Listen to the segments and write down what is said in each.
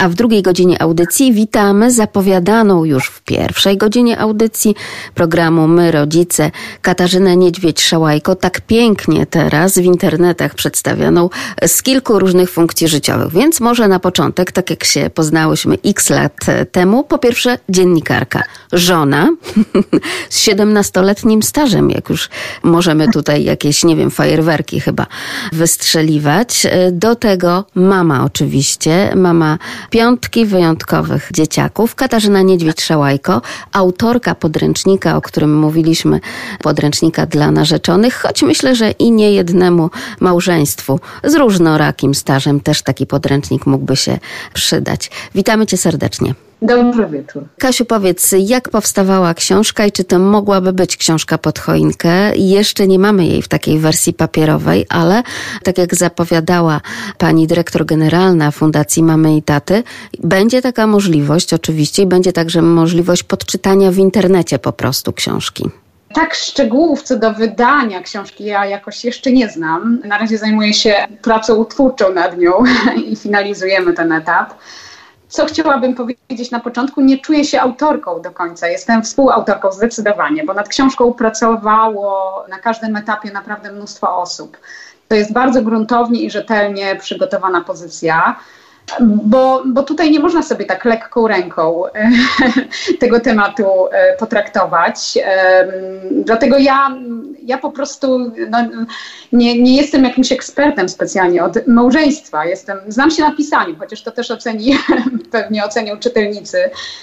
A w drugiej godzinie audycji witamy zapowiadaną już w pierwszej godzinie audycji programu My Rodzice Katarzynę Niedźwiedź-Szałajko, tak pięknie teraz w internetach przedstawioną z kilku różnych funkcji życiowych. Więc może na początek, tak jak się poznałyśmy x lat temu, po pierwsze dziennikarka, żona z 17-letnim stażem, jak już możemy tutaj jakieś, nie wiem, fajerwerki chyba wystrzeliwać. Do tego mama oczywiście, mama 5 wyjątkowych dzieciaków, Katarzyna Niedźwiedź-Szałajko, autorka podręcznika, o którym mówiliśmy, podręcznika dla narzeczonych, choć myślę, że i nie jednemu małżeństwu z różnorakim stażem też taki podręcznik mógłby się przydać. Witamy Cię serdecznie. Dobry wieczór. Kasiu, powiedz, jak powstawała książka i czy to mogłaby być książka pod choinkę? Jeszcze nie mamy jej w takiej wersji papierowej, ale tak jak zapowiadała pani dyrektor generalna Fundacji Mamy i Taty, będzie taka możliwość oczywiście i będzie także możliwość podczytania w internecie po prostu książki. Tak, szczegółów co do wydania książki ja jakoś jeszcze nie znam. Na razie zajmuję się pracą twórczą nad nią i finalizujemy ten etap. Co chciałabym powiedzieć na początku, nie czuję się autorką do końca. Jestem współautorką zdecydowanie, bo nad książką pracowało na każdym etapie naprawdę mnóstwo osób. To jest bardzo gruntownie i rzetelnie przygotowana pozycja, bo tutaj nie można sobie tak lekką ręką tego tematu potraktować. Dlatego ja po prostu nie jestem jakimś ekspertem specjalnie od małżeństwa. Znam się na pisaniu, chociaż to też pewnie ocenią czytelnicy.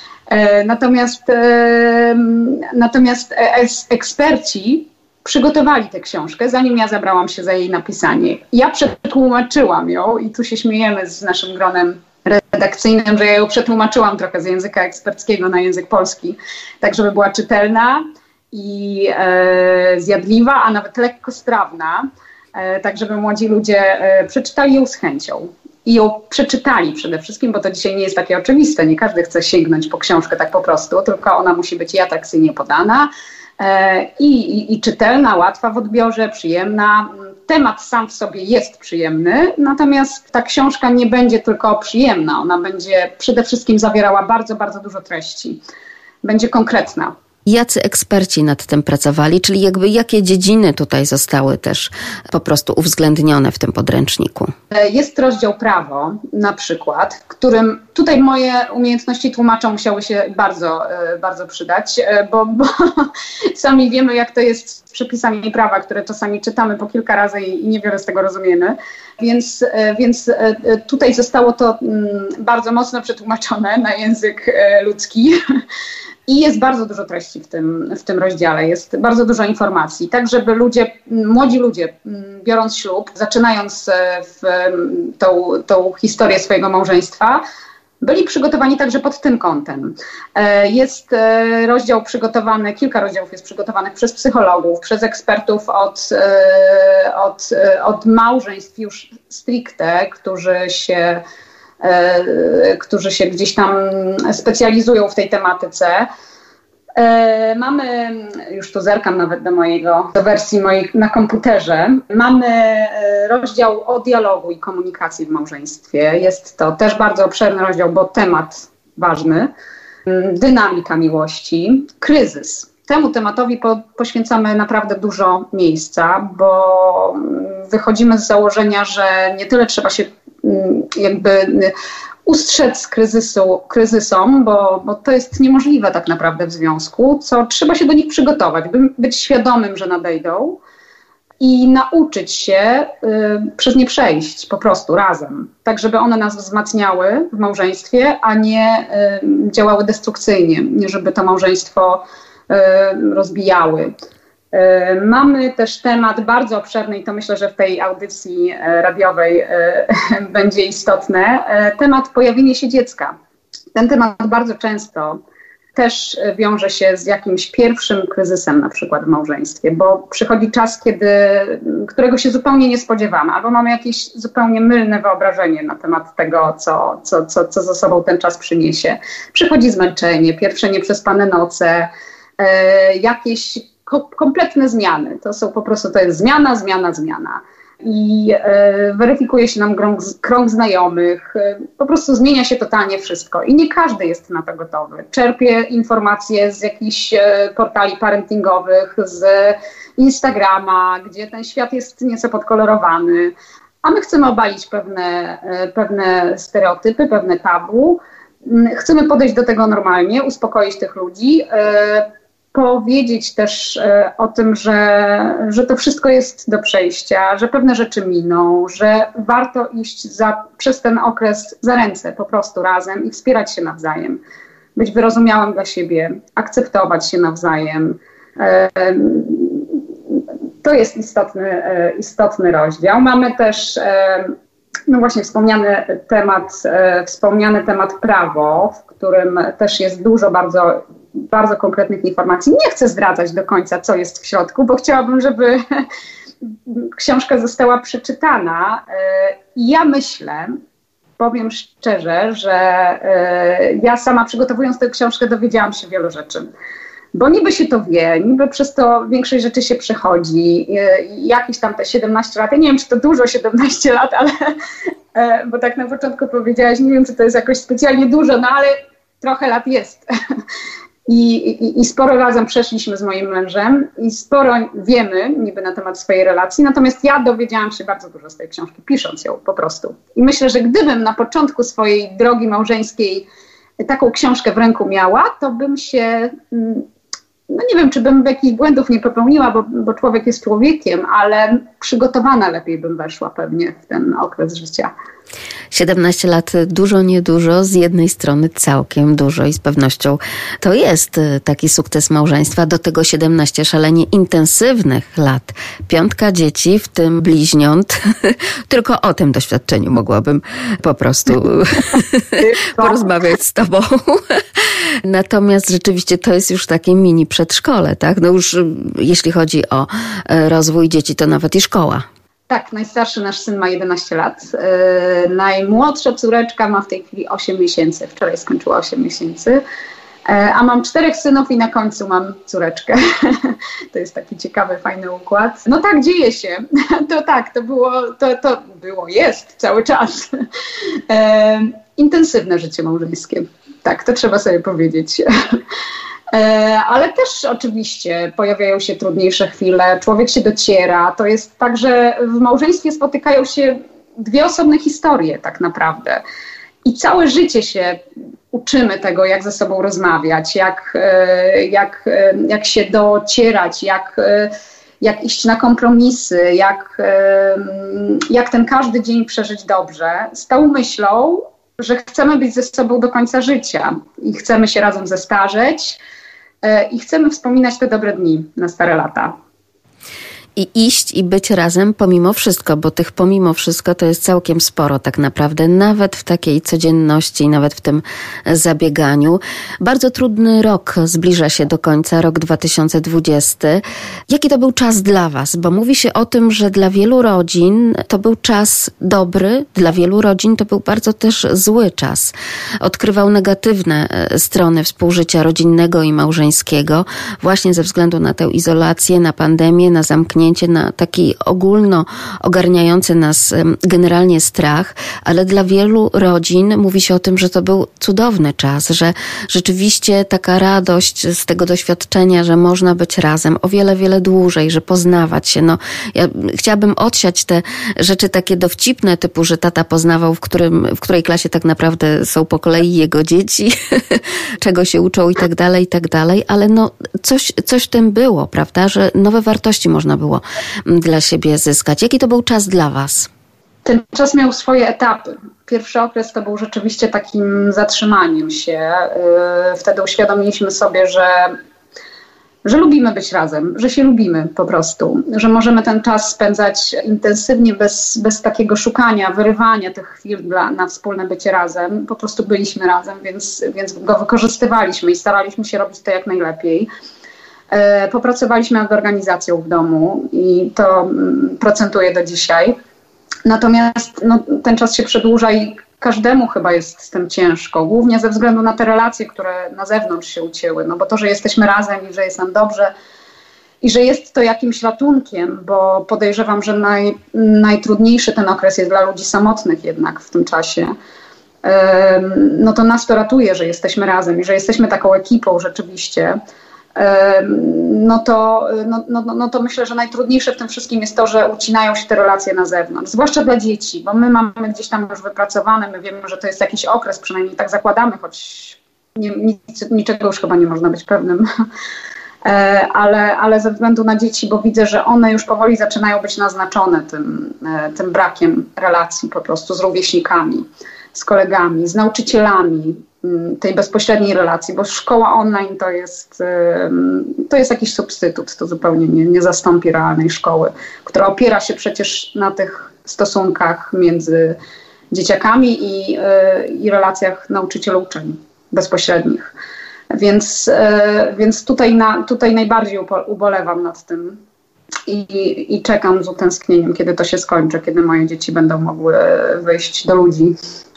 Natomiast eksperci przygotowali tę książkę, zanim ja zabrałam się za jej napisanie. Ja przetłumaczyłam ją i tu się śmiejemy z naszym gronem redakcyjnym, że ja ją przetłumaczyłam trochę z języka eksperckiego na język polski, tak żeby była czytelna i zjadliwa, a nawet lekko strawna, tak żeby młodzi ludzie przeczytali ją z chęcią. I ją przeczytali przede wszystkim, bo to dzisiaj nie jest takie oczywiste. Nie każdy chce sięgnąć po książkę tak po prostu, tylko ona musi być i atrakcyjnie podana, i czytelna, łatwa w odbiorze, przyjemna. Temat sam w sobie jest przyjemny, natomiast ta książka nie będzie tylko przyjemna. Ona będzie przede wszystkim zawierała bardzo, bardzo dużo treści. Będzie konkretna. Jacy eksperci nad tym pracowali, czyli jakie dziedziny tutaj zostały też po prostu uwzględnione w tym podręczniku? Jest rozdział prawo na przykład, w którym tutaj moje umiejętności tłumacza musiały się bardzo, bardzo przydać, bo sami wiemy, jak to jest z przepisami prawa, które czasami czytamy po kilka razy i niewiele z tego rozumiemy. Więc tutaj zostało to bardzo mocno przetłumaczone na język ludzki. I jest bardzo dużo treści w tym rozdziale, jest bardzo dużo informacji, tak żeby młodzi ludzie, biorąc ślub, zaczynając tą historię swojego małżeństwa, byli przygotowani także pod tym kątem. Jest rozdział przygotowany, kilka rozdziałów jest przygotowanych przez psychologów, przez ekspertów od małżeństw już stricte, którzy się gdzieś tam specjalizują w tej tematyce. Mamy, już tu zerkam nawet do wersji mojej na komputerze, mamy rozdział o dialogu i komunikacji w małżeństwie. Jest to też bardzo obszerny rozdział, bo temat ważny. Dynamika miłości, kryzys. Temu tematowi poświęcamy naprawdę dużo miejsca, bo wychodzimy z założenia, że nie tyle trzeba się ustrzec kryzysom, bo to jest niemożliwe tak naprawdę w związku, co trzeba się do nich przygotować, być świadomym, że nadejdą i nauczyć się przez nie przejść po prostu razem, tak żeby one nas wzmacniały w małżeństwie, a nie działały destrukcyjnie, nie żeby to małżeństwo rozbijały. Mamy też temat bardzo obszerny i to myślę, że w tej audycji radiowej będzie istotne. Temat pojawienie się dziecka. Ten temat bardzo często też wiąże się z jakimś pierwszym kryzysem na przykład w małżeństwie, bo przychodzi czas, którego się zupełnie nie spodziewamy, albo mamy jakieś zupełnie mylne wyobrażenie na temat tego, co za sobą ten czas przyniesie. Przychodzi zmęczenie, pierwsze nieprzespane noce, jakieś kompletne zmiany. To jest zmiana. i weryfikuje się nam krąg znajomych. Po prostu zmienia się totalnie wszystko i nie każdy jest na to gotowy. Czerpie informacje z jakichś portali parentingowych, z Instagrama, gdzie ten świat jest nieco podkolorowany, a my chcemy obalić pewne stereotypy, pewne tabu. Chcemy podejść do tego normalnie, uspokoić tych ludzi, powiedzieć też o tym, że to wszystko jest do przejścia, że pewne rzeczy miną, że warto iść przez ten okres za ręce po prostu razem i wspierać się nawzajem, być wyrozumiałym dla siebie, akceptować się nawzajem. To jest istotny rozdział. Mamy też no właśnie wspomniany temat prawo, w którym też jest dużo bardzo konkretnych informacji. Nie chcę zdradzać do końca, co jest w środku, bo chciałabym, żeby książka została przeczytana. I ja myślę, powiem szczerze, że ja sama przygotowując tę książkę dowiedziałam się wielu rzeczy. Bo niby się to wie, niby przez to większość rzeczy się przechodzi, jakieś tam te 17 lat, ja nie wiem, czy to dużo 17 lat, ale, bo tak na początku powiedziałaś, nie wiem, czy to jest jakoś specjalnie dużo, no ale trochę lat jest. I sporo razem przeszliśmy z moim mężem i sporo wiemy niby na temat swojej relacji, natomiast ja dowiedziałam się bardzo dużo z tej książki, pisząc ją po prostu. I myślę, że gdybym na początku swojej drogi małżeńskiej taką książkę w ręku miała, to bym się, no nie wiem, czy bym jakichś błędów nie popełniła, bo człowiek jest człowiekiem, ale przygotowana lepiej bym weszła pewnie w ten okres życia. 17 lat dużo, niedużo, z jednej strony całkiem dużo i z pewnością to jest taki sukces małżeństwa, do tego 17 szalenie intensywnych lat. 5 dzieci, w tym bliźniąt. Tylko o tym doświadczeniu mogłabym po prostu porozmawiać z tobą. Natomiast rzeczywiście to jest już takie mini przedszkole, tak? No już jeśli chodzi o rozwój dzieci, to nawet i szkoła. Tak, najstarszy nasz syn ma 11 lat. Najmłodsza córeczka ma w tej chwili 8 miesięcy. Wczoraj skończyła 8 miesięcy. A mam 4 synów i na końcu mam córeczkę. To jest taki ciekawy, fajny układ. No tak, dzieje się. To tak, to było, jest cały czas. Intensywne życie małżeńskie. Tak, to trzeba sobie powiedzieć. Ale też oczywiście pojawiają się trudniejsze chwile, człowiek się dociera. To jest tak, że w małżeństwie spotykają się 2 osobne historie tak naprawdę. I całe życie się uczymy tego, jak ze sobą rozmawiać, jak się docierać, jak iść na kompromisy, jak ten każdy dzień przeżyć dobrze, z tą myślą, że chcemy być ze sobą do końca życia i chcemy się razem zestarzeć i chcemy wspominać te dobre dni na stare lata. I iść i być razem pomimo wszystko, bo tych pomimo wszystko to jest całkiem sporo tak naprawdę, nawet w takiej codzienności, nawet w tym zabieganiu. Bardzo trudny rok zbliża się do końca, rok 2020. Jaki to był czas dla was? Bo mówi się o tym, że dla wielu rodzin to był czas dobry, dla wielu rodzin to był bardzo też zły czas. Odkrywał negatywne strony współżycia rodzinnego i małżeńskiego, właśnie ze względu na tę izolację, na pandemię, na zamknięcie, na taki ogólno ogarniający nas generalnie strach, ale dla wielu rodzin mówi się o tym, że to był cudowny czas, że rzeczywiście taka radość z tego doświadczenia, że można być razem o wiele, wiele dłużej, że poznawać się. No, ja chciałabym odsiać te rzeczy takie dowcipne, typu, że tata poznawał, w której klasie tak naprawdę są po kolei jego dzieci, czego się uczą i tak dalej, ale no coś w tym było, prawda, że nowe wartości można było dla siebie zyskać. Jaki to był czas dla was? Ten czas miał swoje etapy. Pierwszy okres to był rzeczywiście takim zatrzymaniem się. Wtedy uświadomiliśmy sobie, że lubimy być razem, że się lubimy po prostu, że możemy ten czas spędzać intensywnie, bez takiego szukania, wyrywania tych chwil na wspólne bycie razem. Po prostu byliśmy razem, więc go wykorzystywaliśmy i staraliśmy się robić to jak najlepiej. Popracowaliśmy nad organizacją w domu i to procentuje do dzisiaj. Natomiast ten czas się przedłuża i każdemu chyba jest z tym ciężko, głównie ze względu na te relacje, które na zewnątrz się ucięły. No bo to, że jesteśmy razem i że jest nam dobrze, i że jest to jakimś ratunkiem, bo podejrzewam, że najtrudniejszy ten okres jest dla ludzi samotnych jednak w tym czasie. No to nas to ratuje, że jesteśmy razem i że jesteśmy taką ekipą rzeczywiście. No to myślę, że najtrudniejsze w tym wszystkim jest to, że ucinają się te relacje na zewnątrz, zwłaszcza dla dzieci, bo my mamy gdzieś tam już wypracowane, my wiemy, że to jest jakiś okres, przynajmniej tak zakładamy, choć niczego już chyba nie można być pewnym, ale ze względu na dzieci, bo widzę, że one już powoli zaczynają być naznaczone tym brakiem relacji po prostu z rówieśnikami, z kolegami, z nauczycielami, tej bezpośredniej relacji, bo szkoła online to jest jakiś substytut, to zupełnie nie zastąpi realnej szkoły, która opiera się przecież na tych stosunkach między dzieciakami i relacjach nauczyciel-uczeń bezpośrednich. Więc tutaj najbardziej ubolewam nad tym i czekam z utęsknieniem, kiedy to się skończy, kiedy moje dzieci będą mogły wyjść do ludzi.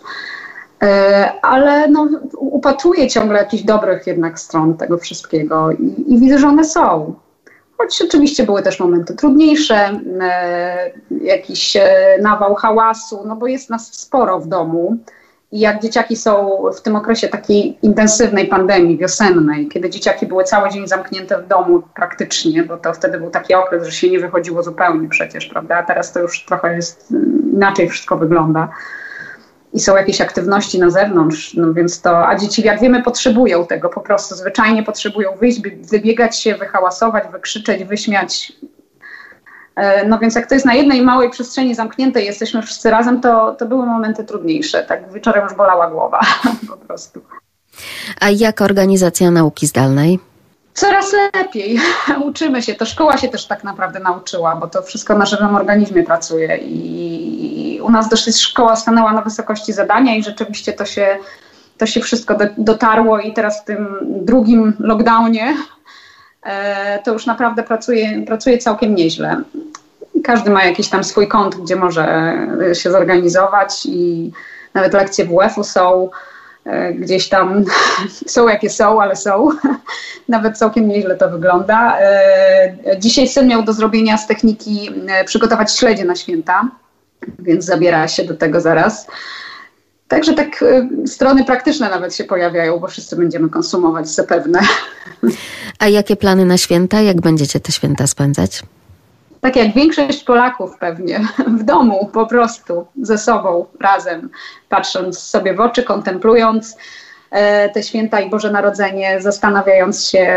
Ale upatruję ciągle jakichś dobrych jednak stron tego wszystkiego i widzę, że one są. Choć oczywiście były też momenty trudniejsze, jakiś nawał hałasu, no bo jest nas sporo w domu. I jak dzieciaki są w tym okresie takiej intensywnej pandemii wiosennej, kiedy dzieciaki były cały dzień zamknięte w domu praktycznie, bo to wtedy był taki okres, że się nie wychodziło zupełnie przecież, prawda? A teraz to już trochę jest inaczej wszystko wygląda. I są jakieś aktywności na zewnątrz, no więc a dzieci, jak wiemy, potrzebują tego po prostu, zwyczajnie potrzebują wyjść, wybiegać się, wyhałasować, wykrzyczeć, wyśmiać. No więc jak to jest na jednej małej przestrzeni zamkniętej, jesteśmy wszyscy razem, to były momenty trudniejsze. Tak wieczorem już bolała głowa po prostu. A jak organizacja nauki zdalnej? Coraz lepiej. Uczymy się. To szkoła się też tak naprawdę nauczyła, bo to wszystko na żywym organizmie pracuje i u nas dosyć szkoła stanęła na wysokości zadania i rzeczywiście to się wszystko dotarło i teraz w tym drugim lockdownie to już naprawdę pracuje całkiem nieźle. Każdy ma jakiś tam swój kąt, gdzie może się zorganizować i nawet lekcje WF-u są gdzieś tam, są jakie są, ale są. Nawet całkiem nieźle to wygląda. Dzisiaj syn miał do zrobienia z techniki przygotować śledzie na święta, więc zabiera się do tego zaraz. Także tak strony praktyczne nawet się pojawiają, bo wszyscy będziemy konsumować zapewne. A jakie plany na święta? Jak będziecie te święta spędzać? Tak jak większość Polaków pewnie, w domu po prostu, ze sobą, razem, patrząc sobie w oczy, kontemplując te święta i Boże Narodzenie, zastanawiając się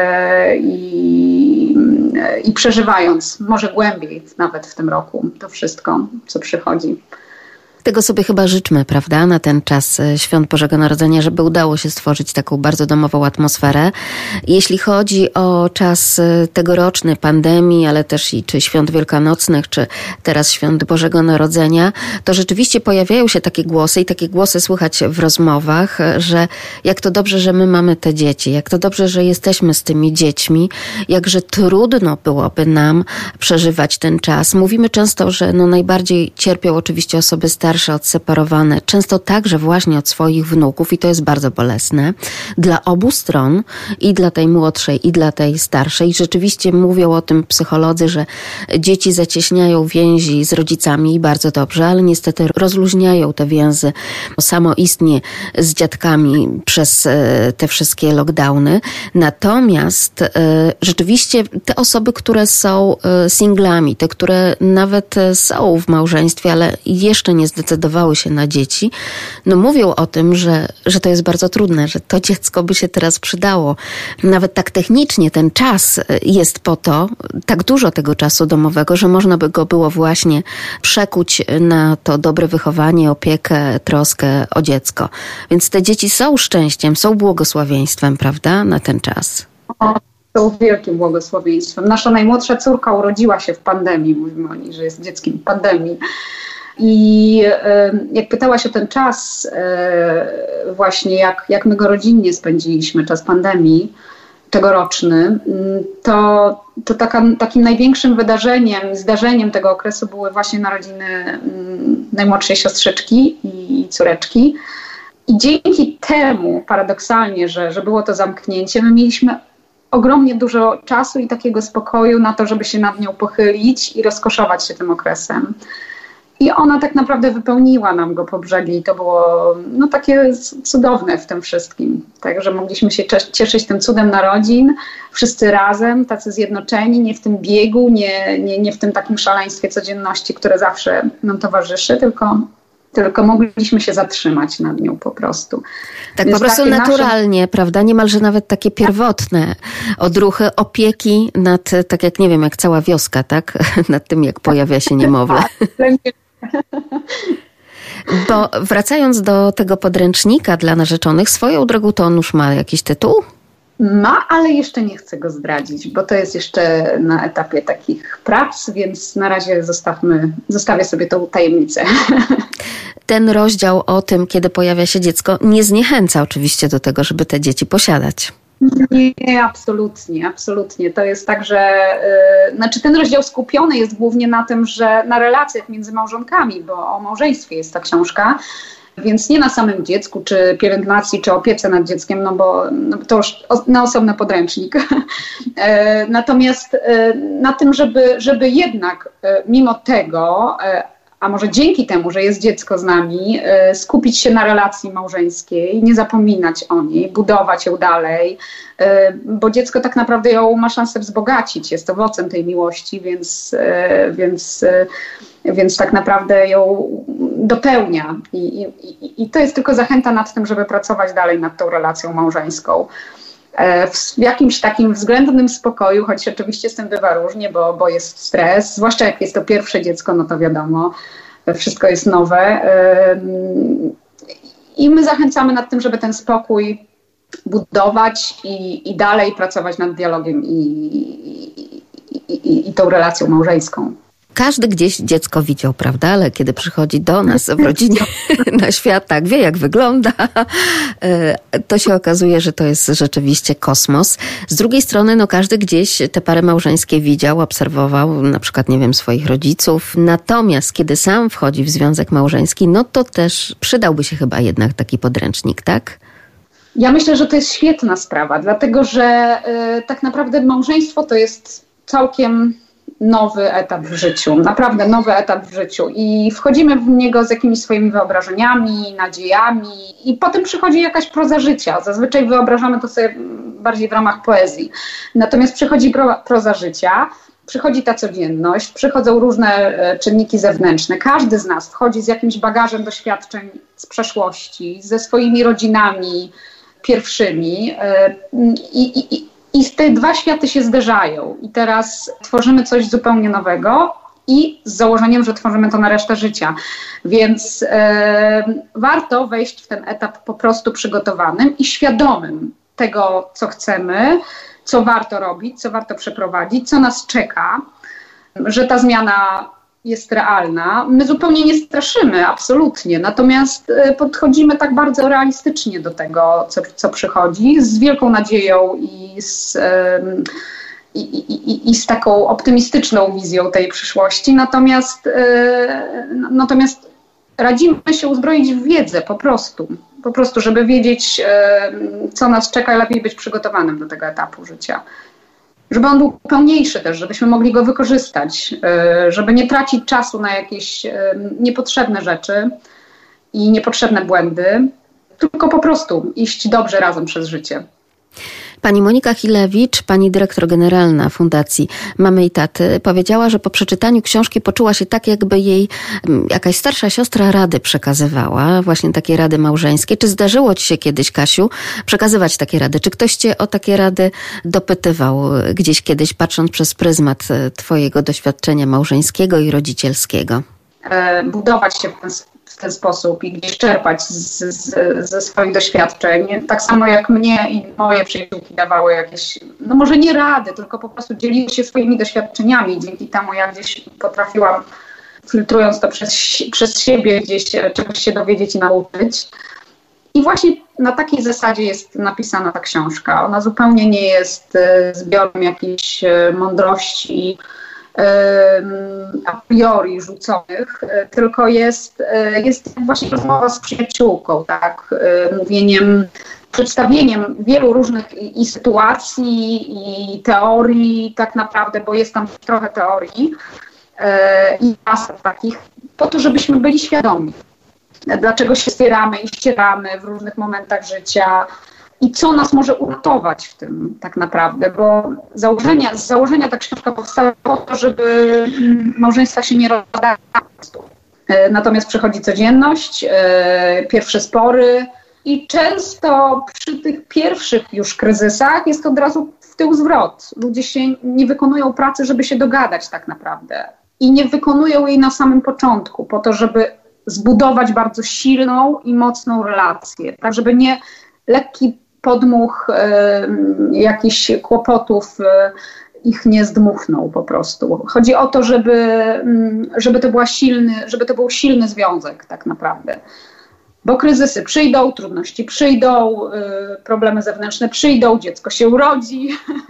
i przeżywając, może głębiej nawet w tym roku, to wszystko, co przychodzi. Tego sobie chyba życzmy, prawda, na ten czas Świąt Bożego Narodzenia, żeby udało się stworzyć taką bardzo domową atmosferę. Jeśli chodzi o czas tegoroczny pandemii, ale też czy Świąt Wielkanocnych, czy teraz Świąt Bożego Narodzenia, to rzeczywiście pojawiają się takie głosy i takie głosy słychać w rozmowach, że jak to dobrze, że my mamy te dzieci, jak to dobrze, że jesteśmy z tymi dziećmi, jakże trudno byłoby nam przeżywać ten czas. Mówimy często, że najbardziej cierpią oczywiście osoby starsze, odseparowane, często także właśnie od swoich wnuków i to jest bardzo bolesne dla obu stron, i dla tej młodszej, i dla tej starszej. Rzeczywiście mówią o tym psycholodzy, że dzieci zacieśniają więzi z rodzicami i bardzo dobrze, ale niestety rozluźniają te więzy samoistnie z dziadkami przez te wszystkie lockdowny. Natomiast rzeczywiście te osoby, które są singlami, te, które nawet są w małżeństwie, ale jeszcze nie zdecydowały się na dzieci, mówią o tym, że to jest bardzo trudne, że to dziecko by się teraz przydało. Nawet tak technicznie ten czas jest po to, tak dużo tego czasu domowego, że można by go było właśnie przekuć na to dobre wychowanie, opiekę, troskę o dziecko. Więc te dzieci są szczęściem, są błogosławieństwem, prawda, na ten czas. Są wielkim błogosławieństwem. Nasza najmłodsza córka urodziła się w pandemii, mówimy o niej, że jest dzieckiem pandemii. I jak pytałaś o ten czas, właśnie jak my go rodzinnie spędziliśmy, czas pandemii tegoroczny, to takim największym wydarzeniem, zdarzeniem tego okresu były właśnie narodziny najmłodszej siostrzyczki i córeczki. I dzięki temu, paradoksalnie, że było to zamknięcie, my mieliśmy ogromnie dużo czasu i takiego spokoju na to, żeby się nad nią pochylić i rozkoszować się tym okresem. I ona tak naprawdę wypełniła nam go po brzegi i to było takie cudowne w tym wszystkim. Także mogliśmy się cieszyć tym cudem narodzin, wszyscy razem, tacy zjednoczeni, nie w tym biegu, nie w tym takim szaleństwie codzienności, które zawsze nam towarzyszy, tylko mogliśmy się zatrzymać nad nią po prostu. Tak więc po prostu naturalnie, prawda? Niemalże nawet takie pierwotne odruchy opieki nad, tak jak nie wiem, jak cała wioska, tak? Nad tym, jak pojawia się niemowlę. Bo wracając do tego podręcznika dla narzeczonych, swoją drogą to on już ma jakiś tytuł? Ma, ale jeszcze nie chcę go zdradzić, bo to jest jeszcze na etapie takich prac, więc na razie zostawię sobie tą tajemnicę. Ten rozdział o tym, kiedy pojawia się dziecko, nie zniechęca oczywiście do tego, żeby te dzieci posiadać. Nie, absolutnie, absolutnie. To jest tak, że ten rozdział skupiony jest głównie na tym, że na relacjach między małżonkami, bo o małżeństwie jest ta książka, więc nie na samym dziecku, czy pielęgnacji, czy opiece nad dzieckiem, bo to już na osobny podręcznik. Natomiast na tym, żeby jednak mimo tego, a może dzięki temu, że jest dziecko z nami, skupić się na relacji małżeńskiej, nie zapominać o niej, budować ją dalej, bo dziecko tak naprawdę ją ma szansę wzbogacić, jest owocem tej miłości, więc tak naprawdę ją dopełnia. I to jest tylko zachęta nad tym, żeby pracować dalej nad tą relacją małżeńską. W jakimś takim względnym spokoju, choć oczywiście z tym bywa różnie, bo jest stres, zwłaszcza jak jest to pierwsze dziecko, no to wiadomo, wszystko jest nowe. I my zachęcamy nad tym, żeby ten spokój budować i dalej pracować nad dialogiem i tą relacją małżeńską. Każdy gdzieś dziecko widział, prawda? Ale kiedy przychodzi do nas w rodzinie na świat, tak wie jak wygląda, to się okazuje, że to jest rzeczywiście kosmos. Z drugiej strony, każdy gdzieś te pary małżeńskie widział, obserwował, na przykład, nie wiem, swoich rodziców. Natomiast kiedy sam wchodzi w związek małżeński, to też przydałby się chyba jednak taki podręcznik, tak? Ja myślę, że to jest świetna sprawa, dlatego że tak naprawdę małżeństwo to jest całkiem nowy etap w życiu, naprawdę nowy etap w życiu i wchodzimy w niego z jakimiś swoimi wyobrażeniami, nadziejami i potem przychodzi jakaś proza życia. Zazwyczaj wyobrażamy to sobie bardziej w ramach poezji. Natomiast przychodzi proza życia, przychodzi ta codzienność, przychodzą różne czynniki zewnętrzne. Każdy z nas wchodzi z jakimś bagażem doświadczeń z przeszłości, ze swoimi rodzinami pierwszymi i te dwa światy się zderzają i teraz tworzymy coś zupełnie nowego i z założeniem, że tworzymy to na resztę życia. Więc warto wejść w ten etap po prostu przygotowanym i świadomym tego, co chcemy, co warto robić, co warto przeprowadzić, co nas czeka, że ta zmiana jest realna. My zupełnie nie straszymy, absolutnie. Natomiast podchodzimy tak bardzo realistycznie do tego, co przychodzi, z wielką nadzieją i z taką optymistyczną wizją tej przyszłości. Natomiast radzimy się uzbroić w wiedzę po prostu, żeby wiedzieć, co nas czeka i lepiej być przygotowanym do tego etapu życia. Żeby on był pełniejszy też, żebyśmy mogli go wykorzystać, żeby nie tracić czasu na jakieś niepotrzebne rzeczy i niepotrzebne błędy, tylko po prostu iść dobrze razem przez życie. Pani Monika Chilewicz, pani dyrektor generalna Fundacji Mamy i Taty, powiedziała, że po przeczytaniu książki poczuła się tak, jakby jej jakaś starsza siostra rady przekazywała, właśnie takie rady małżeńskie. Czy zdarzyło ci się kiedyś, Kasiu, przekazywać takie rady? Czy ktoś cię o takie rady dopytywał gdzieś kiedyś, patrząc przez pryzmat twojego doświadczenia małżeńskiego i rodzicielskiego? Budować się w ten sposób i gdzieś czerpać ze swoich doświadczeń. Tak samo jak mnie i moje przyjaciółki dawały jakieś, może nie rady, tylko po prostu dzieliły się swoimi doświadczeniami. Dzięki temu ja gdzieś potrafiłam, filtrując to przez siebie, gdzieś czegoś się dowiedzieć i nauczyć. I właśnie na takiej zasadzie jest napisana ta książka. Ona zupełnie nie jest zbiorem jakiejś mądrości a priori rzuconych, tylko jest właśnie rozmowa z przyjaciółką, tak, mówieniem przedstawieniem wielu różnych i sytuacji, i teorii tak naprawdę, bo jest tam trochę teorii i zasad takich, po to, żebyśmy byli świadomi, dlaczego się spieramy i ścieramy w różnych momentach życia i co nas może uratować w tym tak naprawdę, bo z założenia ta książka powstała po to, żeby małżeństwa się nie rozpadały. Natomiast przychodzi codzienność, pierwsze spory i często przy tych pierwszych już kryzysach jest od razu w tył zwrot. Ludzie się nie wykonują pracy, żeby się dogadać tak naprawdę i nie wykonują jej na samym początku po to, żeby zbudować bardzo silną i mocną relację, tak żeby nie lekki podmuch jakichś kłopotów ich nie zdmuchnął po prostu. Chodzi o to, żeby to był silny związek tak naprawdę. Bo kryzysy przyjdą, trudności przyjdą, problemy zewnętrzne przyjdą, dziecko się urodzi.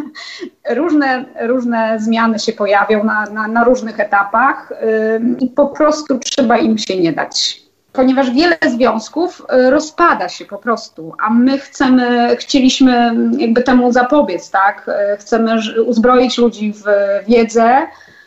Różne zmiany się pojawią na różnych etapach i po prostu trzeba im się nie dać. Ponieważ wiele związków rozpada się po prostu, a my chcieliśmy jakby temu zapobiec, tak? Chcemy uzbroić ludzi w wiedzę,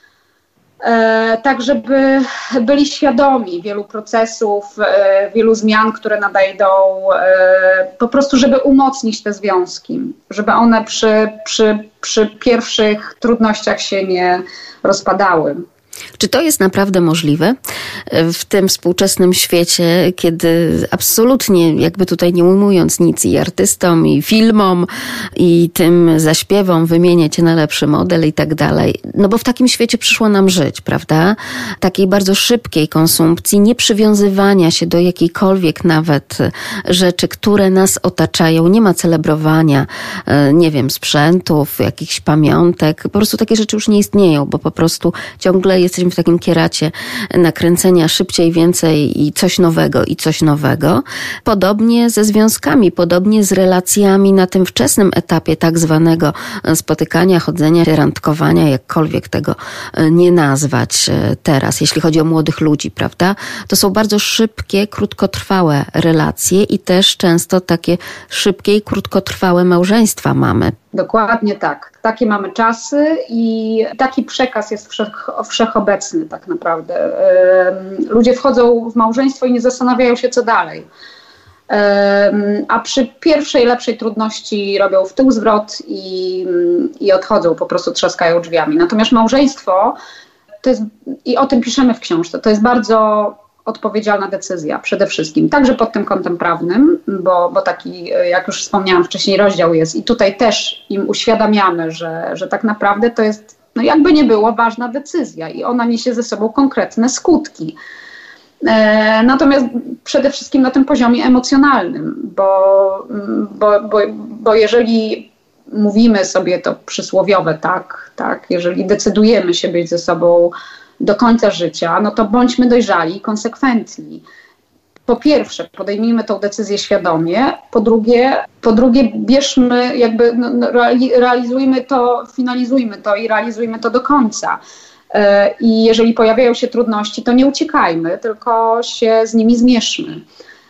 tak żeby byli świadomi wielu procesów, wielu zmian, które nadejdą, po prostu żeby umocnić te związki, żeby one przy pierwszych trudnościach się nie rozpadały. Czy to jest naprawdę możliwe w tym współczesnym świecie, kiedy absolutnie, jakby tutaj nie ujmując nic i artystom, i filmom, i tym zaśpiewom wymieniać na lepszy model i tak dalej? No bo w takim świecie przyszło nam żyć, prawda? Takiej bardzo szybkiej konsumpcji, nie przywiązywania się do jakiejkolwiek nawet rzeczy, które nas otaczają. Nie ma celebrowania, nie wiem, sprzętów, jakichś pamiątek. Po prostu takie rzeczy już nie istnieją, bo po prostu ciągle jesteśmy w takim kieracie nakręcenia szybciej, więcej i coś nowego. Podobnie ze związkami, podobnie z relacjami na tym wczesnym etapie tak zwanego spotykania, chodzenia, randkowania, jakkolwiek tego nie nazwać teraz, jeśli chodzi o młodych ludzi, prawda? To są bardzo szybkie, krótkotrwałe relacje i też często takie szybkie i krótkotrwałe małżeństwa mamy. Dokładnie tak. Takie mamy czasy i taki przekaz jest wszechobecny tak naprawdę. Ludzie wchodzą w małżeństwo i nie zastanawiają się, co dalej. A przy pierwszej, lepszej trudności robią w tył zwrot i odchodzą, po prostu trzaskają drzwiami. Natomiast małżeństwo, to jest, i o tym piszemy w książce, to jest bardzo odpowiedzialna decyzja przede wszystkim, także pod tym kątem prawnym, bo taki, jak już wspomniałam wcześniej, rozdział jest i tutaj też im uświadamiamy, że tak naprawdę to jest, no jakby nie było, ważna decyzja i ona niesie ze sobą konkretne skutki. Natomiast przede wszystkim na tym poziomie emocjonalnym, bo jeżeli mówimy sobie to przysłowiowe tak, jeżeli decydujemy się być ze sobą do końca życia, no to bądźmy dojrzali i konsekwentni. Po pierwsze, podejmijmy tę decyzję świadomie, po drugie bierzmy, jakby realizujmy to, finalizujmy to i realizujmy to do końca. I jeżeli pojawiają się trudności, to nie uciekajmy, tylko się z nimi zmierzmy.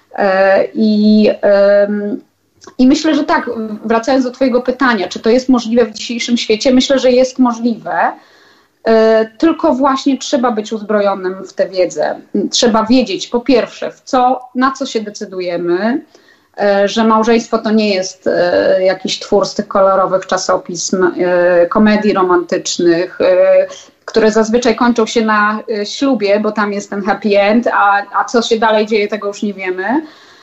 I myślę, że tak, wracając do twojego pytania, czy to jest możliwe w dzisiejszym świecie, myślę, że jest możliwe. Tylko właśnie trzeba być uzbrojonym w tę wiedzę. Trzeba wiedzieć po pierwsze, na co się decydujemy, że małżeństwo to nie jest jakiś twór z tych kolorowych czasopism, komedii romantycznych, które zazwyczaj kończą się na ślubie, bo tam jest ten happy end, a co się dalej dzieje, tego już nie wiemy.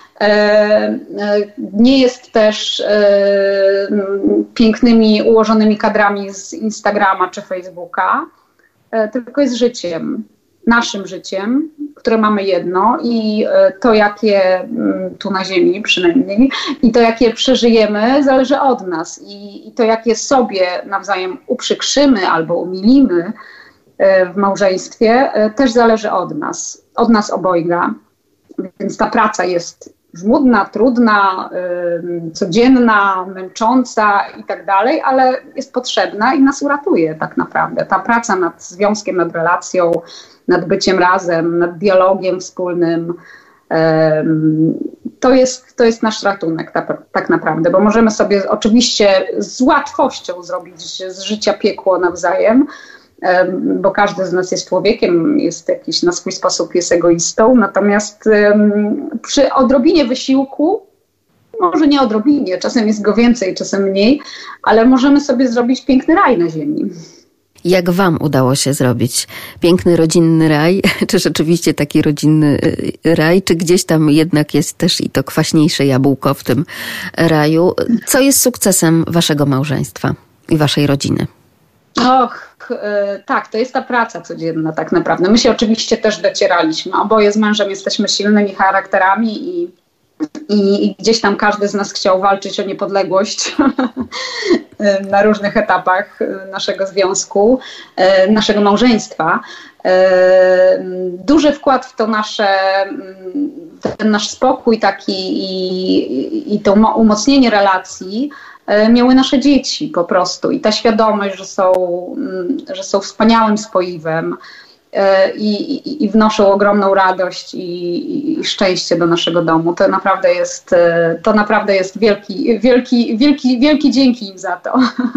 Nie jest też pięknymi, ułożonymi kadrami z Instagrama czy Facebooka, tylko jest życiem, naszym życiem, które mamy jedno i to, jakie tu na ziemi przynajmniej, i to, jakie przeżyjemy, zależy od nas i to, jakie sobie nawzajem uprzykrzymy albo umilimy w małżeństwie, też zależy od nas obojga. Więc ta praca jest żmudna, trudna, codzienna, męcząca i tak dalej, ale jest potrzebna i nas uratuje tak naprawdę. Ta praca nad związkiem, nad relacją, nad byciem razem, nad dialogiem wspólnym, To jest nasz ratunek tak naprawdę, bo możemy sobie oczywiście z łatwością zrobić z życia piekło nawzajem, bo każdy z nas jest człowiekiem, jest jakiś na swój sposób jest egoistą, natomiast przy odrobinie wysiłku, może nie odrobinie, czasem jest go więcej, czasem mniej, ale możemy sobie zrobić piękny raj na ziemi. Jak wam udało się zrobić piękny rodzinny raj? Czy rzeczywiście taki rodzinny raj? Czy gdzieś tam jednak jest też i to kwaśniejsze jabłko w tym raju? Co jest sukcesem waszego małżeństwa i waszej rodziny? Tak, to jest ta praca codzienna tak naprawdę. My się oczywiście też docieraliśmy. Oboje z mężem jesteśmy silnymi charakterami i gdzieś tam każdy z nas chciał walczyć o niepodległość na różnych etapach naszego związku, naszego małżeństwa. Duży wkład w to ten nasz spokój taki i to umocnienie relacji miały nasze dzieci po prostu i ta świadomość, że są wspaniałym spoiwem i wnoszą ogromną radość i szczęście do naszego domu. To naprawdę jest wielki dzięki im za to.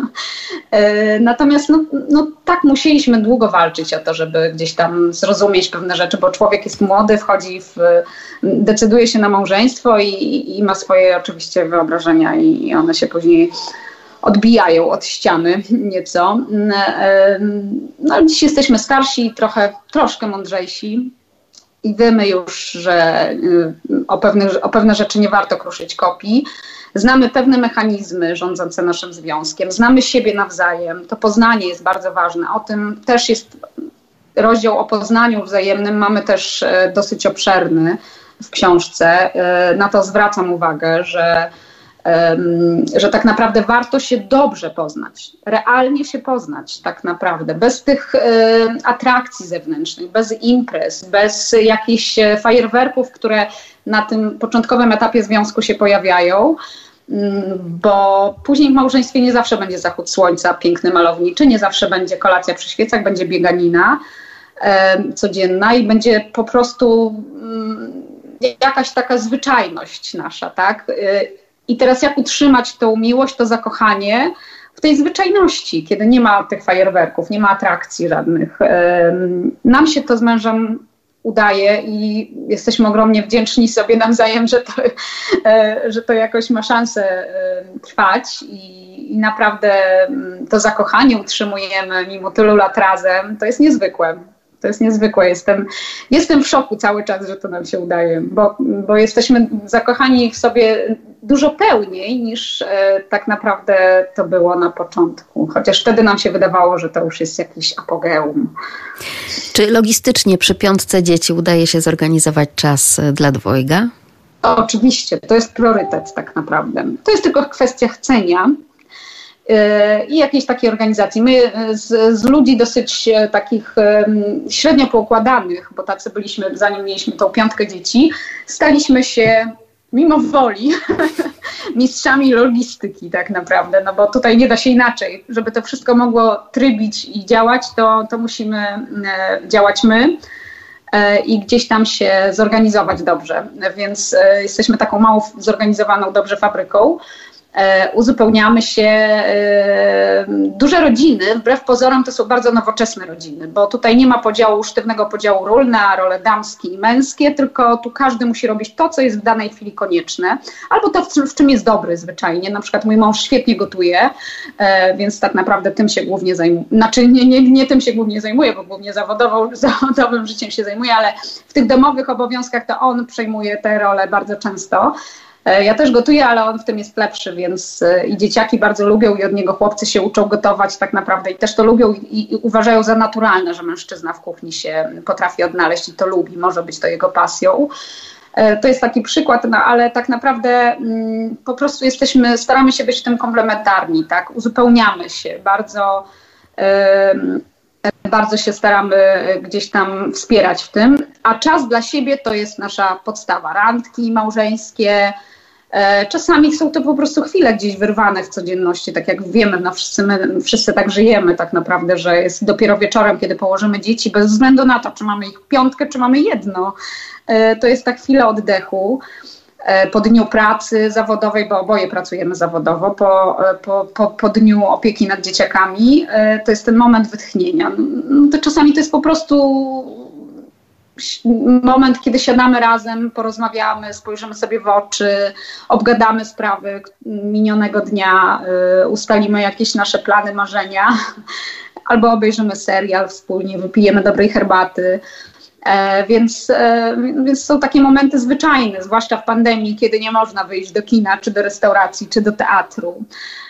Natomiast tak musieliśmy długo walczyć o to, żeby gdzieś tam zrozumieć pewne rzeczy, bo człowiek jest młody, decyduje się na małżeństwo i ma swoje oczywiście wyobrażenia i one się później odbijają od ściany nieco. Ale dziś jesteśmy starsi, troszkę mądrzejsi i wiemy już, że o pewne rzeczy nie warto kruszyć kopii. Znamy pewne mechanizmy rządzące naszym związkiem, znamy siebie nawzajem. To poznanie jest bardzo ważne. O tym też jest rozdział o poznaniu wzajemnym. Mamy też dosyć obszerny w książce. Na to zwracam uwagę, że tak naprawdę warto się dobrze poznać, realnie się poznać tak naprawdę, bez tych atrakcji zewnętrznych, bez imprez, bez jakichś fajerwerków, które na tym początkowym etapie związku się pojawiają, bo później w małżeństwie nie zawsze będzie zachód słońca piękny, malowniczy, nie zawsze będzie kolacja przy świecach, będzie bieganina codzienna i będzie po prostu jakaś taka zwyczajność nasza, tak? I teraz jak utrzymać tą miłość, to zakochanie w tej zwyczajności, kiedy nie ma tych fajerwerków, nie ma atrakcji żadnych. Nam się to z mężem udaje i jesteśmy ogromnie wdzięczni sobie nawzajem, że to jakoś ma szansę trwać i naprawdę to zakochanie utrzymujemy mimo tylu lat razem. To jest niezwykłe. To jest niezwykłe. Jestem w szoku cały czas, że to nam się udaje, bo jesteśmy zakochani w sobie dużo pełniej niż tak naprawdę to było na początku. Chociaż wtedy nam się wydawało, że to już jest jakiś apogeum. Czy logistycznie przy 5 dzieci udaje się zorganizować czas dla dwojga? Oczywiście, to jest priorytet tak naprawdę. To jest tylko kwestia chcenia i jakiejś takiej organizacji. My z ludzi dosyć takich średnio poukładanych, bo tacy byliśmy, zanim mieliśmy tą 5 dzieci, staliśmy się mimo woli mistrzami logistyki tak naprawdę, no bo tutaj nie da się inaczej. Żeby to wszystko mogło trybić i działać, to musimy działać my i gdzieś tam się zorganizować dobrze. Więc jesteśmy taką mało zorganizowaną dobrze fabryką. Uzupełniamy się. Duże rodziny, wbrew pozorom, to są bardzo nowoczesne rodziny, bo tutaj nie ma sztywnego podziału ról na role damskie i męskie, tylko tu każdy musi robić to, co jest w danej chwili konieczne, albo to, w czym jest dobry zwyczajnie. Na przykład mój mąż świetnie gotuje, więc tak naprawdę tym się głównie zajmuje. Znaczy nie tym się głównie zajmuje, bo głównie zawodowym życiem się zajmuje, ale w tych domowych obowiązkach to on przejmuje te role bardzo często. Ja też gotuję, ale on w tym jest lepszy, więc i dzieciaki bardzo lubią i od niego chłopcy się uczą gotować tak naprawdę i też to lubią i uważają za naturalne, że mężczyzna w kuchni się potrafi odnaleźć i to lubi, może być to jego pasją. To jest taki przykład, no, ale tak naprawdę po prostu staramy się być w tym komplementarni, tak? Uzupełniamy się, bardzo się staramy gdzieś tam wspierać w tym, a czas dla siebie to jest nasza podstawa. Randki małżeńskie, Czasami są to po prostu chwile gdzieś wyrwane w codzienności, tak jak wiemy, no wszyscy tak żyjemy tak naprawdę, że jest dopiero wieczorem, kiedy położymy dzieci, bez względu na to, czy mamy ich 5, czy mamy 1. To jest ta chwila oddechu po dniu pracy zawodowej, bo oboje pracujemy zawodowo, po dniu opieki nad dzieciakami. To jest ten moment wytchnienia. To czasami to jest po prostu moment, kiedy siadamy razem, porozmawiamy, spojrzymy sobie w oczy, obgadamy sprawy minionego dnia, ustalimy jakieś nasze plany, marzenia, albo obejrzymy serial wspólnie, wypijemy dobrej herbaty. Więc są takie momenty zwyczajne, zwłaszcza w pandemii, kiedy nie można wyjść do kina, czy do restauracji, czy do teatru.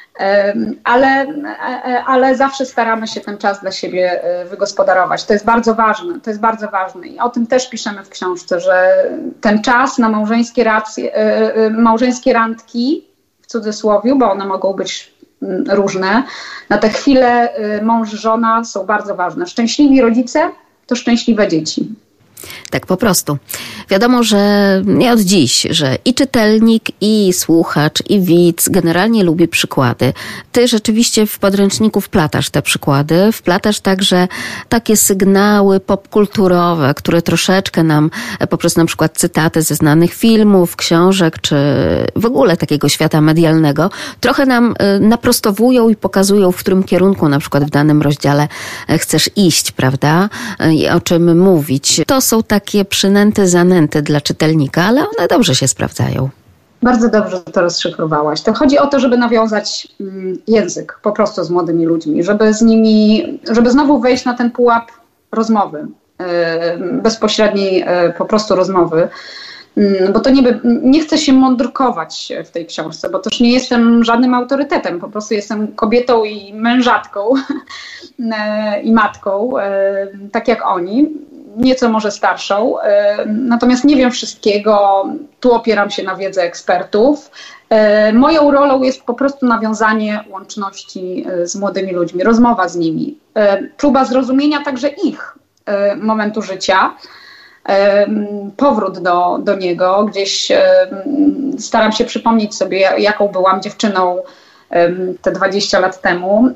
Ale zawsze staramy się ten czas dla siebie wygospodarować. To jest bardzo ważne i o tym też piszemy w książce, że ten czas na małżeńskie randki, w cudzysłowie, bo one mogą być różne, na te chwile mąż, żona są bardzo ważne. Szczęśliwi rodzice to szczęśliwe dzieci. Tak po prostu. Wiadomo, że nie od dziś, że i czytelnik, i słuchacz, i widz generalnie lubi przykłady. Ty rzeczywiście w podręczniku wplatasz te przykłady, wplatasz także takie sygnały popkulturowe, które troszeczkę nam poprzez na przykład cytaty ze znanych filmów, książek, czy w ogóle takiego świata medialnego, trochę nam naprostowują i pokazują, w którym kierunku na przykład w danym rozdziale chcesz iść, prawda? I o czym mówić. To są takie przynęty, zanęty dla czytelnika, ale one dobrze się sprawdzają. Bardzo dobrze to rozszyfrowałaś. To chodzi o to, żeby nawiązać język po prostu z młodymi ludźmi, żeby znowu wejść na ten pułap rozmowy, bezpośredniej po prostu rozmowy. Bo to nie chcę się mądrkować w tej książce, bo też nie jestem żadnym autorytetem, po prostu jestem kobietą i mężatką i matką, tak jak oni, nieco może starszą, natomiast nie wiem wszystkiego, tu opieram się na wiedzy ekspertów. Moją rolą jest po prostu nawiązanie łączności z młodymi ludźmi, rozmowa z nimi, próba zrozumienia także ich momentu życia, powrót do niego, gdzieś staram się przypomnieć sobie, jaką byłam dziewczyną te 20 lat temu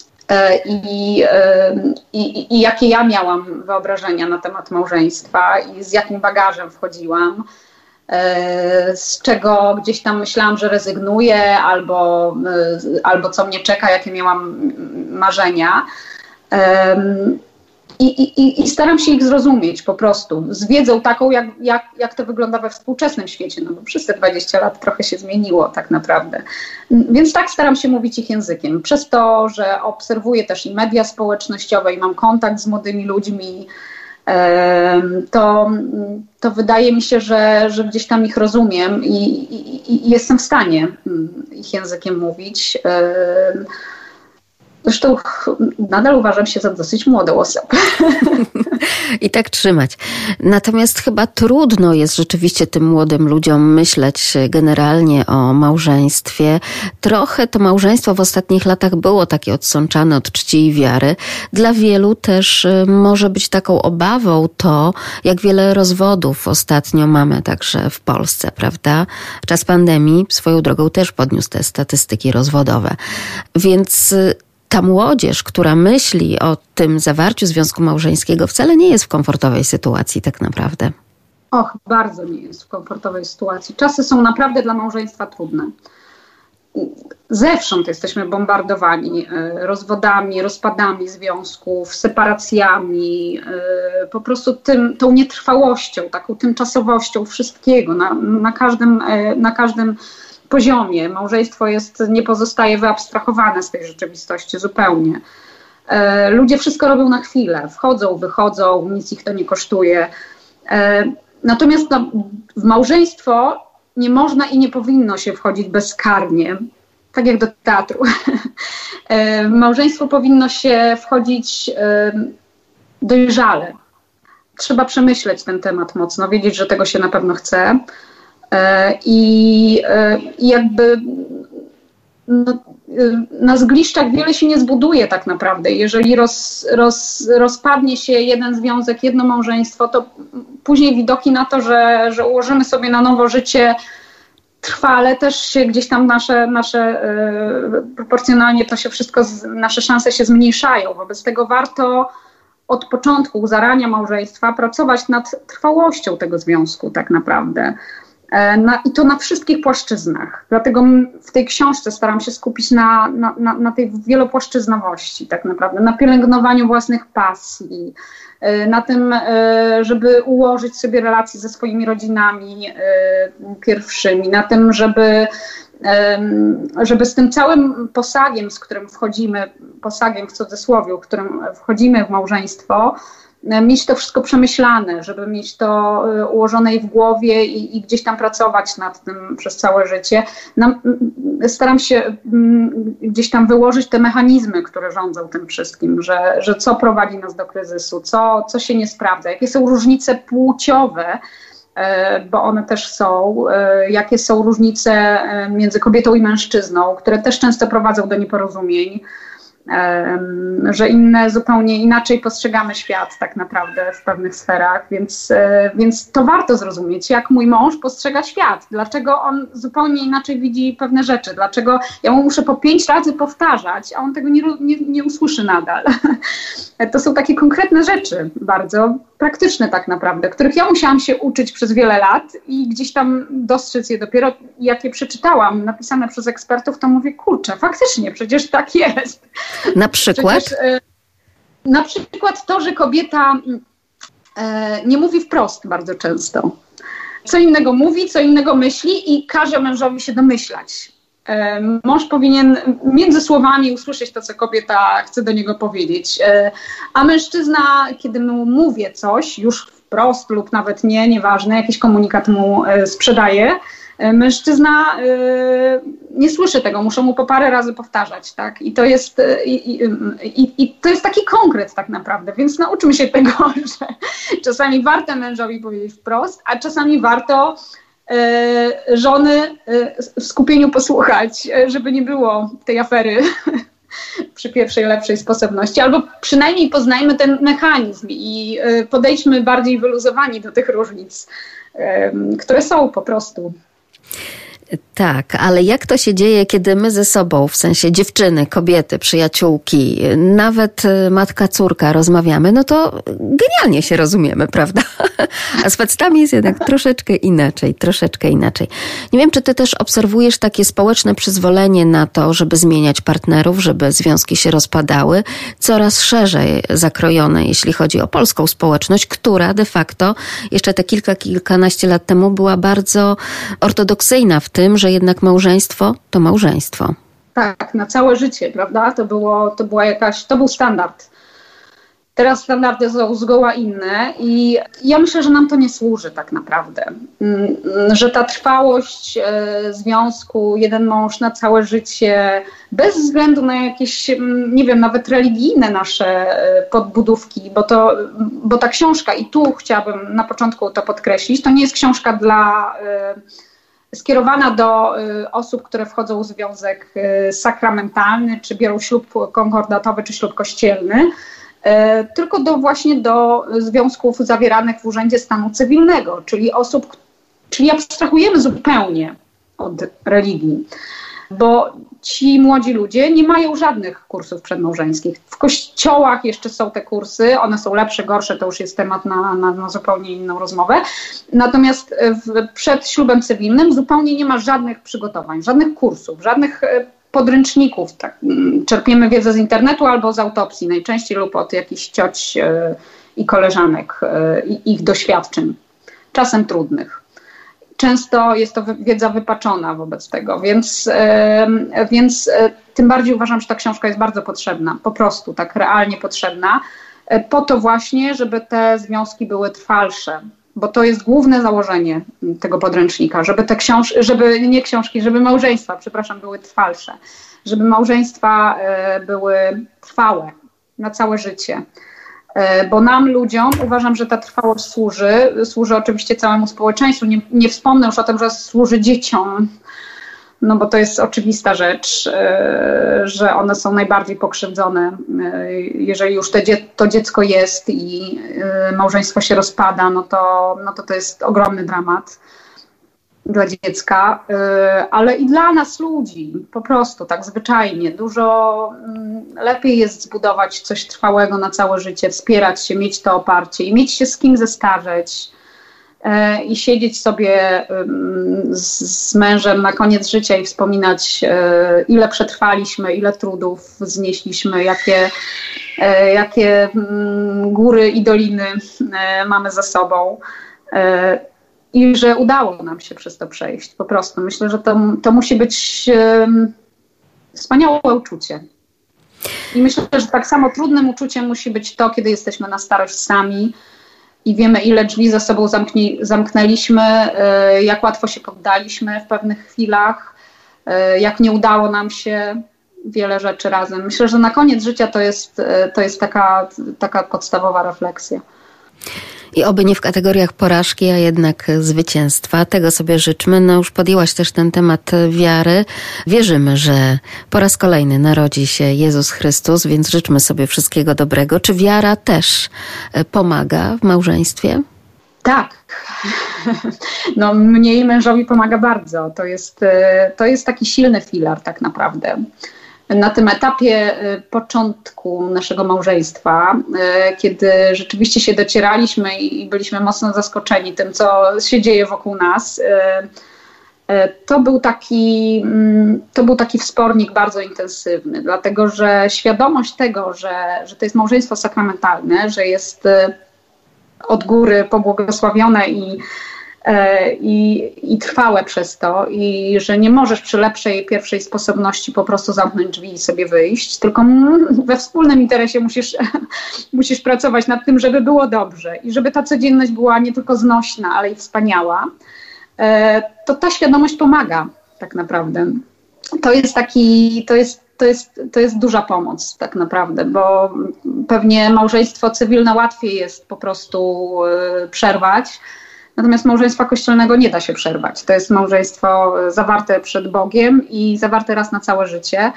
i jakie ja miałam wyobrażenia na temat małżeństwa i z jakim bagażem wchodziłam, z czego gdzieś tam myślałam, że rezygnuję, albo co mnie czeka, jakie miałam marzenia. I staram się ich zrozumieć po prostu, z wiedzą taką, jak to wygląda we współczesnym świecie, no bo przez te 20 lat trochę się zmieniło tak naprawdę. Więc tak staram się mówić ich językiem. Przez to, że obserwuję też i media społecznościowe i mam kontakt z młodymi ludźmi, to wydaje mi się, że gdzieś tam ich rozumiem i jestem w stanie ich językiem mówić. Zresztą nadal uważam się za dosyć młodą osobę. I tak trzymać. Natomiast chyba trudno jest rzeczywiście tym młodym ludziom myśleć generalnie o małżeństwie. Trochę to małżeństwo w ostatnich latach było takie odsączane od czci i wiary. Dla wielu też może być taką obawą to, jak wiele rozwodów ostatnio mamy także w Polsce, prawda? Czas pandemii swoją drogą też podniósł te statystyki rozwodowe. Więc ta młodzież, która myśli o tym zawarciu związku małżeńskiego, wcale nie jest w komfortowej sytuacji tak naprawdę. Och, bardzo nie jest w komfortowej sytuacji. Czasy są naprawdę dla małżeństwa trudne. Zewsząd jesteśmy bombardowani rozwodami, rozpadami związków, separacjami, po prostu tą nietrwałością, taką tymczasowością wszystkiego na każdym poziomie. Małżeństwo nie pozostaje wyabstrahowane z tej rzeczywistości zupełnie. Ludzie wszystko robią na chwilę, wchodzą, wychodzą, nic ich to nie kosztuje. Natomiast w małżeństwo nie można i nie powinno się wchodzić bezkarnie, tak jak do teatru. W małżeństwo powinno się wchodzić dojrzale. Trzeba przemyśleć ten temat mocno, wiedzieć, że tego się na pewno chce. I jakby na zgliszczach wiele się nie zbuduje tak naprawdę. Jeżeli rozpadnie się jeden związek, jedno małżeństwo, to później widoki na to, że ułożymy sobie na nowo życie, trwale też się gdzieś tam nasze proporcjonalnie to się wszystko, nasze szanse się zmniejszają. Wobec tego warto od początku, u zarania małżeństwa pracować nad trwałością tego związku tak naprawdę. I to na wszystkich płaszczyznach. Dlatego w tej książce staram się skupić na tej wielopłaszczyznowości tak naprawdę, na pielęgnowaniu własnych pasji, na tym, żeby ułożyć sobie relacje ze swoimi rodzinami pierwszymi, na tym, żeby z tym całym posagiem, z którym wchodzimy, posagiem w cudzysłowie, którym wchodzimy w małżeństwo, mieć to wszystko przemyślane, żeby mieć to ułożone i w głowie i gdzieś tam pracować nad tym przez całe życie. Staram się gdzieś tam wyłożyć te mechanizmy, które rządzą tym wszystkim, że co prowadzi nas do kryzysu, co się nie sprawdza, jakie są różnice płciowe, bo one też są, jakie są różnice między kobietą i mężczyzną, które też często prowadzą do nieporozumień, że zupełnie inaczej postrzegamy świat tak naprawdę w pewnych sferach, więc to warto zrozumieć, jak mój mąż postrzega świat, dlaczego on zupełnie inaczej widzi pewne rzeczy, dlaczego ja mu muszę po 5 razy powtarzać, a on tego nie usłyszy nadal. To są takie konkretne rzeczy, bardzo praktyczne tak naprawdę, których ja musiałam się uczyć przez wiele lat i gdzieś tam dostrzec je dopiero, jak je przeczytałam, napisane przez ekspertów, to mówię, kurczę, faktycznie, przecież tak jest. Na przykład? Na przykład to, że kobieta nie mówi wprost bardzo często. Co innego mówi, co innego myśli i każe mężowi się domyślać. Mąż powinien między słowami usłyszeć to, co kobieta chce do niego powiedzieć. A mężczyzna, kiedy mu mówię coś, już wprost lub nawet nieważne, jakiś komunikat mu sprzedaje, mężczyzna nie słyszy tego, muszę mu po parę razy powtarzać, tak? I to jest taki konkret tak naprawdę, więc nauczmy się tego, że czasami warto mężowi powiedzieć wprost, a czasami warto żony w skupieniu posłuchać, żeby nie było tej afery przy pierwszej lepszej sposobności, albo przynajmniej poznajmy ten mechanizm i podejdźmy bardziej wyluzowani do tych różnic, które są po prostu. Tak, ale jak to się dzieje, kiedy my ze sobą, w sensie dziewczyny, kobiety, przyjaciółki, nawet matka, córka rozmawiamy, no to genialnie się rozumiemy, prawda? A z facetami jest jednak troszeczkę inaczej. Nie wiem, czy ty też obserwujesz takie społeczne przyzwolenie na to, żeby zmieniać partnerów, żeby związki się rozpadały, coraz szerzej zakrojone, jeśli chodzi o polską społeczność, która de facto jeszcze te kilkanaście lat temu była bardzo ortodoksyjna w tym, że jednak małżeństwo to małżeństwo. Tak, na całe życie, prawda? To był standard. Teraz standardy są zgoła inne i ja myślę, że nam to nie służy tak naprawdę. Że ta trwałość związku, jeden mąż na całe życie, bez względu na jakieś, nie wiem, nawet religijne nasze podbudówki, bo ta książka, i tu chciałabym na początku to podkreślić, to nie jest książka skierowana do osób, które wchodzą w związek sakramentalny, czy biorą ślub konkordatowy, czy ślub kościelny, tylko właśnie do związków zawieranych w Urzędzie Stanu Cywilnego, czyli abstrahujemy zupełnie od religii, bo ci młodzi ludzie nie mają żadnych kursów przedmałżeńskich. W kościołach jeszcze są te kursy, one są lepsze, gorsze, to już jest temat na zupełnie inną rozmowę. Natomiast przed ślubem cywilnym zupełnie nie ma żadnych przygotowań, żadnych kursów, żadnych podręczników. Tak. Czerpiemy wiedzę z internetu albo z autopsji najczęściej lub od jakichś cioć i koleżanek i ich doświadczeń, czasem trudnych. Często jest to wiedza wypaczona wobec tego, więc tym bardziej uważam, że ta książka jest bardzo potrzebna, po prostu tak realnie potrzebna, po to właśnie, żeby te związki były trwalsze, bo to jest główne założenie tego podręcznika, żeby małżeństwa, były trwalsze, żeby małżeństwa były trwałe na całe życie. Bo nam, ludziom, uważam, że ta trwałość służy oczywiście całemu społeczeństwu. Nie wspomnę już o tym, że służy dzieciom, no bo to jest oczywista rzecz, że one są najbardziej pokrzywdzone. Jeżeli już to dziecko jest i małżeństwo się rozpada, no to jest ogromny dramat. dla dziecka, ale i dla nas ludzi, po prostu tak zwyczajnie. Dużo lepiej jest zbudować coś trwałego na całe życie, wspierać się, mieć to oparcie i mieć się z kim zestarzeć i siedzieć sobie z mężem na koniec życia i wspominać, ile przetrwaliśmy, ile trudów znieśliśmy, jakie góry i doliny mamy za sobą. I że udało nam się przez to przejść. Po prostu myślę, że to musi być wspaniałe uczucie. I myślę, że tak samo trudnym uczuciem musi być to, kiedy jesteśmy na starość sami i wiemy, ile drzwi za sobą zamknęliśmy, jak łatwo się poddaliśmy w pewnych chwilach, jak nie udało nam się wiele rzeczy razem. Myślę, że na koniec życia to jest taka podstawowa refleksja. I oby nie w kategoriach porażki, a jednak zwycięstwa. Tego sobie życzmy. No już podjęłaś też ten temat wiary. Wierzymy, że po raz kolejny narodzi się Jezus Chrystus, więc życzmy sobie wszystkiego dobrego. Czy wiara też pomaga w małżeństwie? Tak. No, mnie i mężowi pomaga bardzo. To jest taki silny filar tak naprawdę. Na tym etapie początku naszego małżeństwa, kiedy rzeczywiście się docieraliśmy i byliśmy mocno zaskoczeni tym, co się dzieje wokół nas, to był taki wspornik bardzo intensywny, dlatego że świadomość tego, że to jest małżeństwo sakramentalne, że jest od góry pobłogosławione i trwałe przez to i że nie możesz przy lepszej pierwszej sposobności po prostu zamknąć drzwi i sobie wyjść, tylko we wspólnym interesie musisz pracować nad tym, żeby było dobrze i żeby ta codzienność była nie tylko znośna, ale i wspaniała, to ta świadomość pomaga tak naprawdę. To jest duża pomoc tak naprawdę, bo pewnie małżeństwo cywilne łatwiej jest po prostu przerwać. Natomiast małżeństwa kościelnego nie da się przerwać. To jest małżeństwo zawarte przed Bogiem i zawarte raz na całe życie.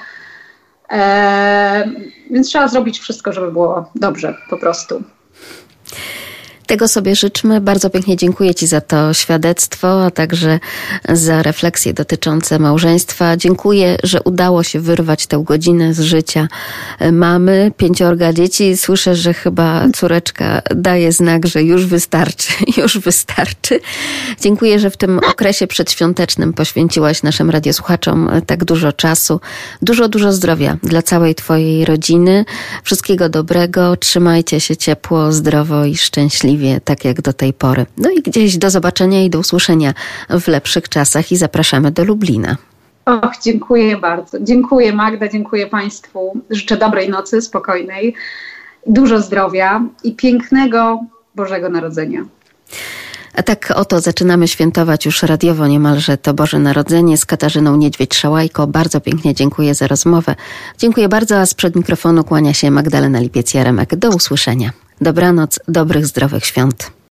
Więc trzeba zrobić wszystko, żeby było dobrze po prostu. Tego sobie życzmy. Bardzo pięknie dziękuję Ci za to świadectwo, a także za refleksje dotyczące małżeństwa. Dziękuję, że udało się wyrwać tę godzinę z życia mamy, 5 dzieci. Słyszę, że chyba córeczka daje znak, że już wystarczy. Dziękuję, że w tym okresie przedświątecznym poświęciłaś naszym radiosłuchaczom tak dużo czasu. Dużo zdrowia dla całej Twojej rodziny. Wszystkiego dobrego. Trzymajcie się ciepło, zdrowo i szczęśliwie, tak jak do tej pory. No i gdzieś do zobaczenia i do usłyszenia w lepszych czasach i zapraszamy do Lublina. Och, dziękuję bardzo. Dziękuję Magda, dziękuję Państwu. Życzę dobrej nocy, spokojnej, dużo zdrowia i pięknego Bożego Narodzenia. A tak oto zaczynamy świętować już radiowo niemalże to Boże Narodzenie z Katarzyną Niedźwiedź-Szałajko. Bardzo pięknie dziękuję za rozmowę. Dziękuję bardzo, a sprzed mikrofonu kłania się Magdalena Lipiec-Jaremek. Do usłyszenia. Dobranoc, dobrych, zdrowych świąt.